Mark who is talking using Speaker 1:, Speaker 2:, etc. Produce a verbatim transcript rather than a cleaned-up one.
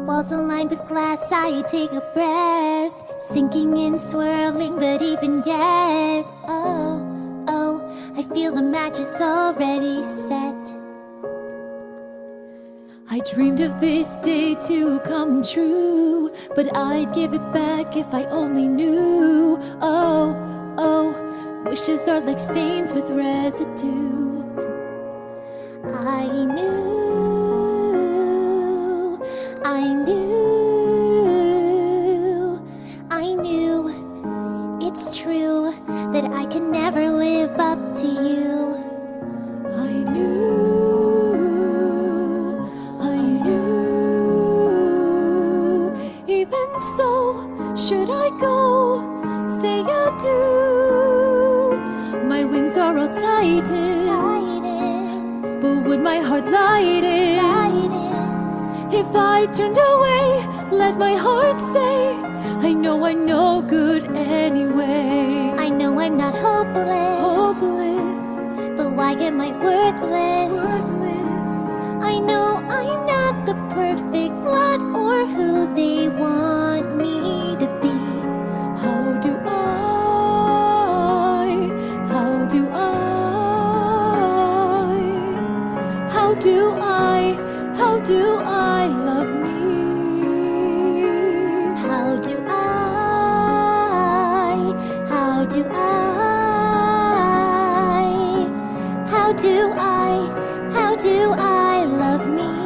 Speaker 1: Walls aligned with glass, I take a breath, sinking in, swirling, but even yet, oh, oh, I feel the match is already set. I dreamed of this day to come true, but I'd give it back if I only knew. Oh, oh, wishes are like stains with residue. I knew, I knew, I knew it's true that I can never live up to you. I knew, I knew. Even so, should I go say adieu? My wings are all tightened, tightened. But would my heart lighten? lighten If I turned away, let my heart say, I know I'm no good anyway. I know I'm not hopeless, hopeless. But why am I worthless? worthless? I know I'm not the perfect lot or who they want me to be. How do I, how do I, how do I, how do I love me? How do I, how do I, how do I, how do I love me?